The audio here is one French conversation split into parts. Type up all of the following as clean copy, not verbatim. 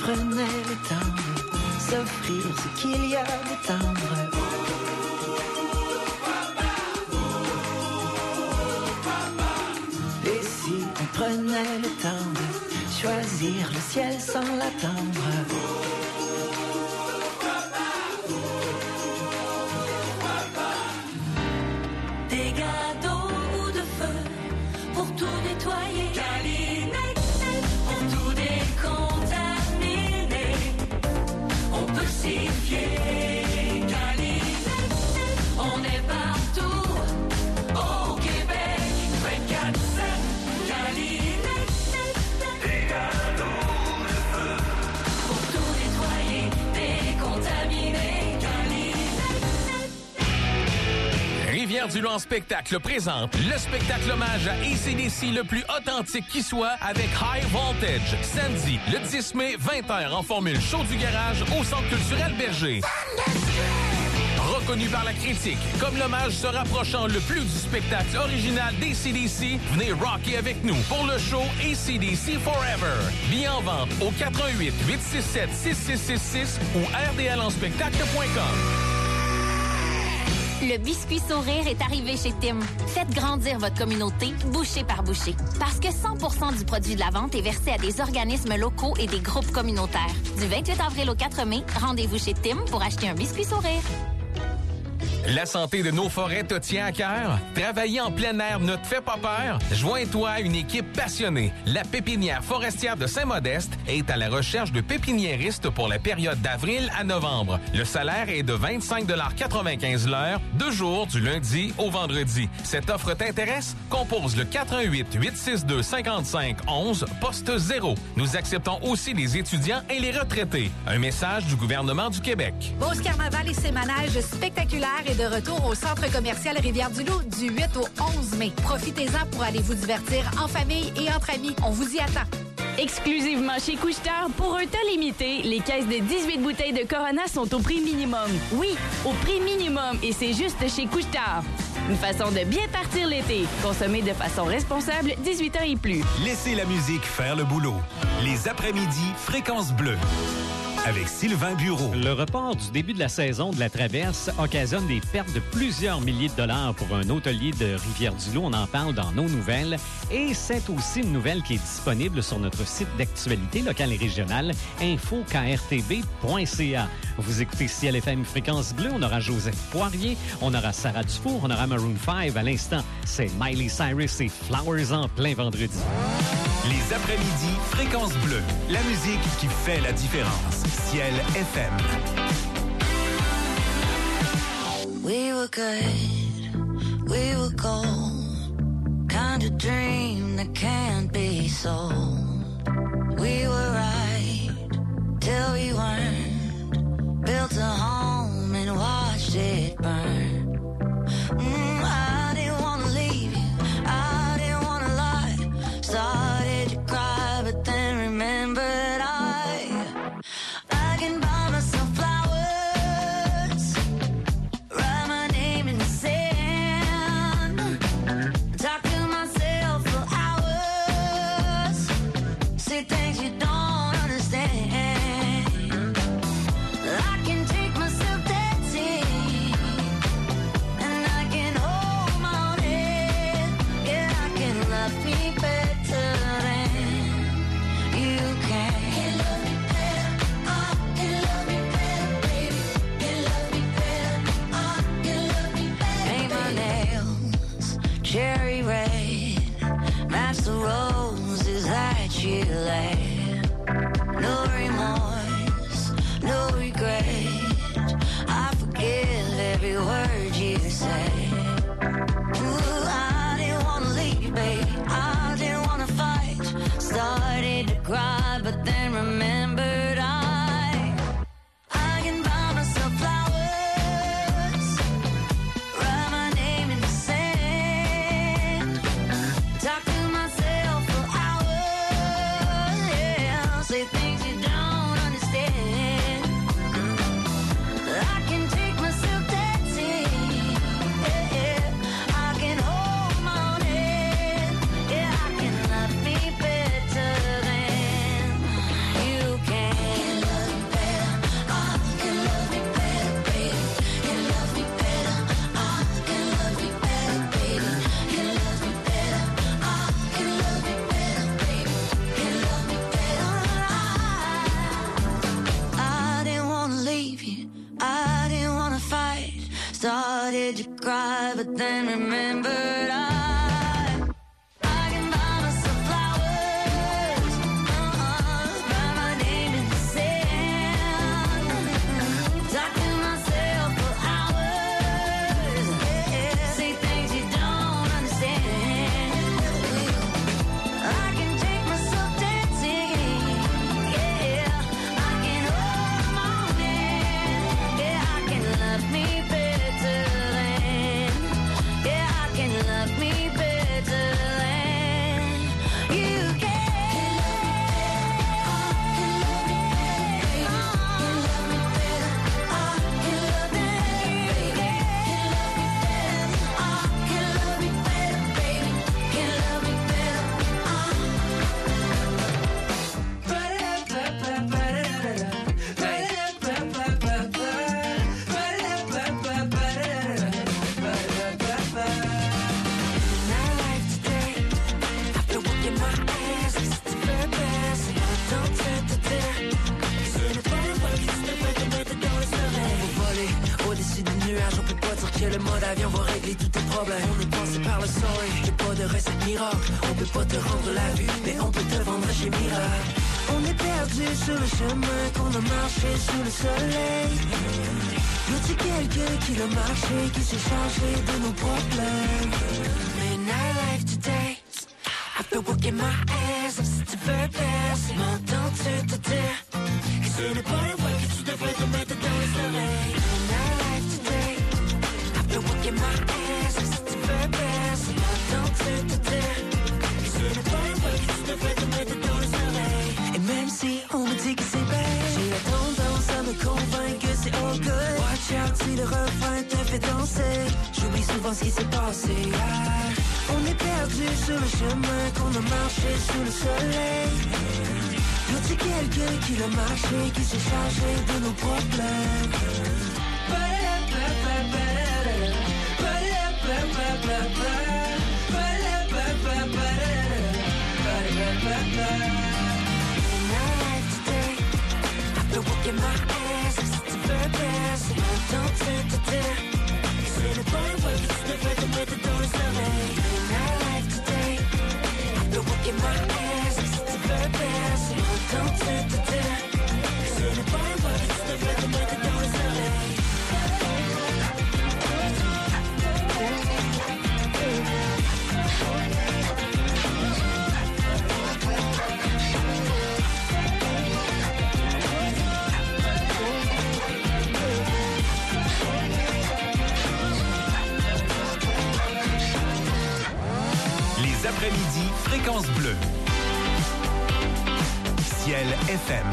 prenait le temps de s'offrir ce qu'il y a de tendre. Et si on prenait le temps de choisir le ciel sans l'attendre. Des gâteaux ou de feu pour tout nettoyer. Calinec, pour tout décontaminer. On peut s'y fier. Calinec, on est partout au Québec. 24/7. Calinec, des gâteaux de feu pour tout nettoyer, décontaminer. Rivière-du-Loup en spectacle présente le spectacle hommage à AC/DC le plus authentique qui soit avec High Voltage. Samedi, le 10 mai, 20h en formule show du garage au Centre culturel Berger. Reconnu par la critique comme l'hommage se rapprochant le plus du spectacle original d'AC/DC, venez rocker avec nous pour le show AC/DC Forever. Billets en vente au 88 867 6666 ou rdlenspectacle.com. Le biscuit sourire est arrivé chez Tim. Faites grandir votre communauté, bouchée par bouchée. Parce que 100% du produit de la vente est versé à des organismes locaux et des groupes communautaires. Du 28 avril au 4 mai, rendez-vous chez Tim pour acheter un biscuit sourire. La santé de nos forêts te tient à cœur? Travailler en plein air ne te fait pas peur? Joins-toi à une équipe passionnée. La Pépinière forestière de Saint-Modeste est à la recherche de pépiniéristes pour la période d'avril à novembre. Le salaire est de 25,95 l'heure, 2 jours du lundi au vendredi. Cette offre t'intéresse? Compose le 418-862-5511, poste 0. Nous acceptons aussi les étudiants et les retraités. Un message du gouvernement du Québec. Beauce Carnaval et ses manèges spectaculaires est de retour au Centre commercial Rivière-du-Loup du 8 au 11 mai. Profitez-en pour aller vous divertir en famille et entre amis. On vous y attend. Exclusivement chez Couche-Tard, pour un temps limité, les caisses de 18 bouteilles de Corona sont au prix minimum. Oui, au prix minimum, et c'est juste chez Couche-Tard. Une façon de bien partir l'été. Consommer de façon responsable, 18 ans et plus. Laissez la musique faire le boulot. Les après-midi, Fréquence Bleue. Avec Sylvain Bureau. Le report du début de la saison de la Traverse occasionne des pertes de plusieurs milliers de dollars pour un hôtelier de Rivière-du-Loup. On en parle dans nos nouvelles. Et c'est aussi une nouvelle qui est disponible sur notre site d'actualité locale et régionale, info.krtb.ca. Vous écoutez Ciel FM Fréquence Bleue. On aura Joseph Poirier, on aura Sarah Dufour, on aura Maroon 5. À l'instant, c'est Miley Cyrus et Flowers en plein vendredi. Les après-midi, Fréquence Bleue. La musique qui fait la différence. Ciel FM. We were good, we were gold. Kind of dream that can't be sold. We were right till we weren't. Built a home and watched it burn. I didn't want to leave you, I didn't want to lie. Started to cry, but then remembered I can buy myself flowers, write my name in the sand, talk to myself for hours, say things you don't understand. I can take myself dancing, and I can hold my own head. Yeah, I can love me better than you can. Cherry red, match the roses that you laid. No remorse, no regret. I forgive every word you say. Ooh, I didn't wanna leave, babe. I didn't wanna fight. Started to cry, but then remembered I can buy myself flowers, write my name in the sand, talk to myself for hours, yeah, say things you don't understand. I can take myself dancing, yeah. le mode avion va régler tous tes problèmes. On est passé par le soleil, y'a pas de recette miracle. On peut pas te rendre la vue, mais on peut te vendre chez Miracle. On est perdu sur le chemin qu'on a marché sous le soleil. Y'a-t-il quelqu'un qui l'a marché, qui s'est chargé de nos problèmes? Mais not like today, after working my ass, si tu veux plaire, m'entends-tu te dire que ce n'est pas le voie que tu devrais te mettre dans les oreilles? Mais not like today, after working my ass, si tu veux plaire, m'entends-tu te dire que ce n'est pas le voie que tu devrais te mettre dans les oreilles? Et même si on me dit que c'est bête, j'ai la tendance à me convaincre que c'est all good. Watch out si le refrain te fait danser. J'oublie souvent ce qui s'est passé hier. On est perdu sur le chemin qu'on a marché sous le soleil. Y'a-t-il quelqu'un qui l'a marché, qui s'est chargé de nos problèmes? Working my ass, si tu veux baisse, m'entends-tu te dire que c'est le bon way que tu devrais te mettre dans les oreilles? In our life today, I've been working my ass, si tu veux baisse, m'entends-tu te dire que c'est le bon way que tu devrais te mettre dans les oreilles? Après-midi, Fréquence Bleue. Ciel FM.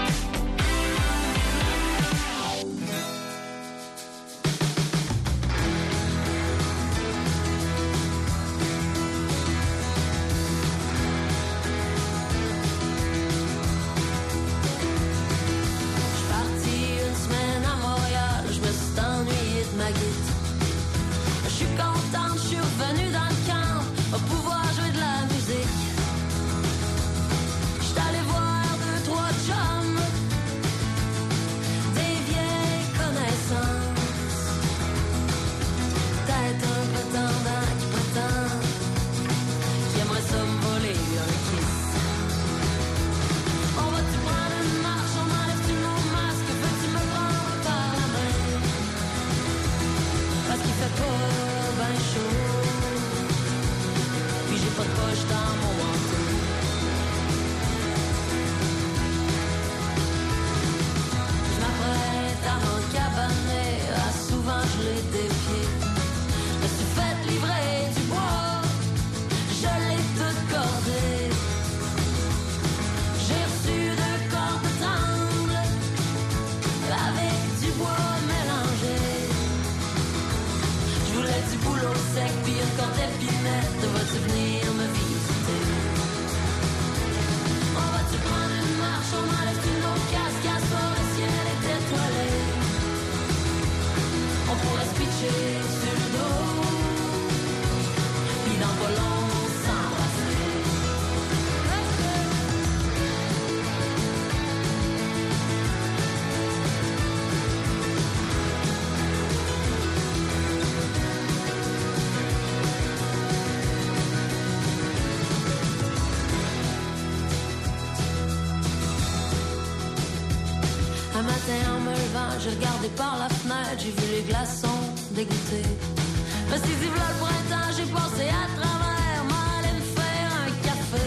J'ai regardé par la fenêtre, j'ai vu les glaçons dégoûtés. Mais si v'là le printemps, j'ai passé à travers, m'aller me faire un café.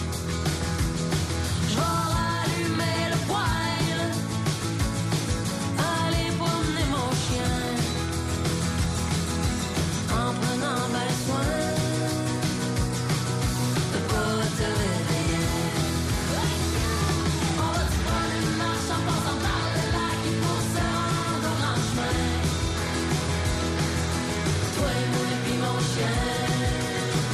Je vais rallumer le poêle, aller promener mon chien, en prenant bien soin de pas te réveiller. On va se prendre une marche en passant par le lac et pour se rendre au grand chemin. Toi et moi et puis mon chien.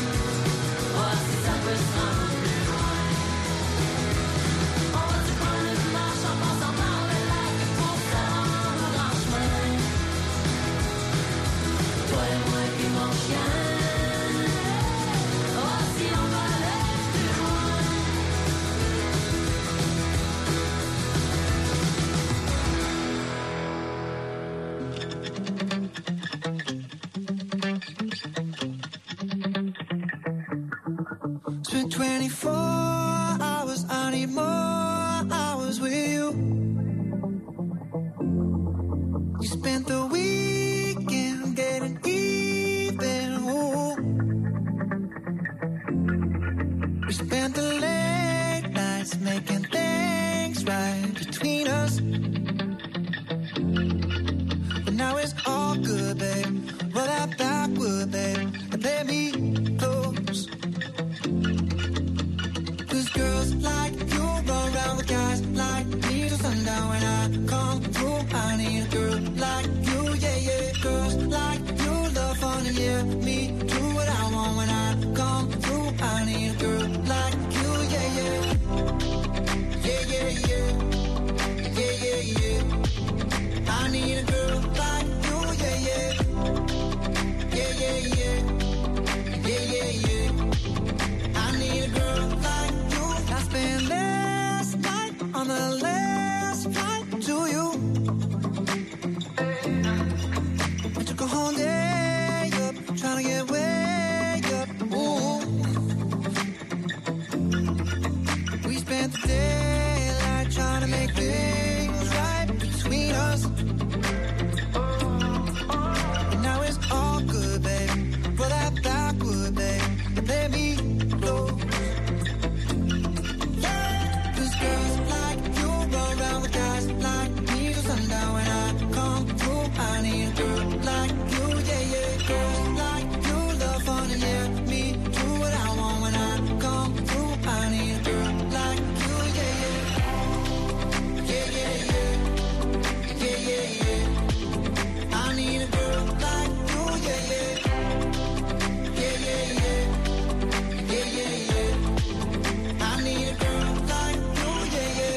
24 hours, I need more hours with you. You spent the weekend getting even, ooh. We spent the late nights making things right between us. But now it's all good, babe. Roll that backward, babe, and play me close. Cause girls like you run around with guys like me till sundown. When I come through, I need a girl like you, yeah, yeah. Girls like you love fun and yeah, me do what I want. When I come through, I need a girl like you, yeah, yeah. Yeah, yeah, yeah. Yeah, yeah, yeah. I need a girl like you, yeah, yeah. Yeah, yeah, yeah. Yeah, yeah, yeah. I need a girl like you. I spent last night on the last flight to you. I took a whole day up, trying to get way up. Ooh. We spent the daylight trying to make things right between us. And now it's all good, babe. Roll that backward, babe, and play me close. Cause girls like you run around with guys like me till sundown. When I come through, I need a girl like you, yeah, yeah. Girls like you love fun and yeah, me do what I want. When I come through, I need a girl like you, yeah, yeah. Yeah, yeah, yeah. Yeah, yeah, yeah. I need a girl like you, yeah, yeah. Yeah, yeah, yeah. Yeah, yeah, yeah. I need a girl like you, yeah, yeah.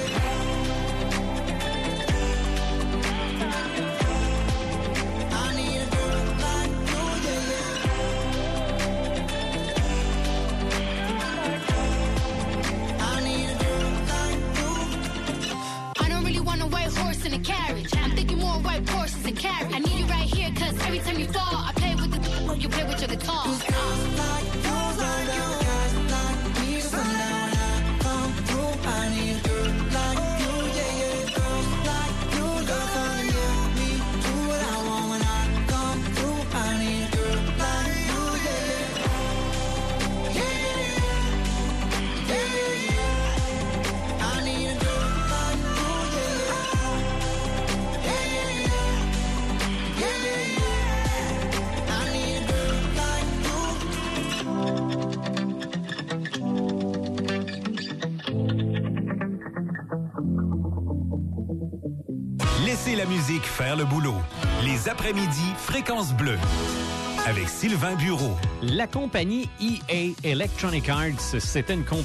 I need a girl like you, yeah, yeah. I need a girl like you. I don't really want a white horse in a carriage. I'm thinking more white horses and carriage. I need you right here, cause every time you fall, I play with the you play with your guitar. Like you, like you, guys like me till sundown. When I come through, I need a girl like you, yeah, yeah. Girls like you love fun, yeah, me do what I want. When I come through, I need a girl like you, yeah, yeah. Yeah, yeah, yeah. Yeah, yeah, yeah. I need a girl like you, yeah, yeah. Yeah, yeah, yeah. Yeah, yeah, yeah. I need a girl like you. Laissez la musique faire le boulot. Les après-midi Fréquence Bleue avec Sylvain Bureau. La compagnie EA Electronic Arts, c'était une compagnie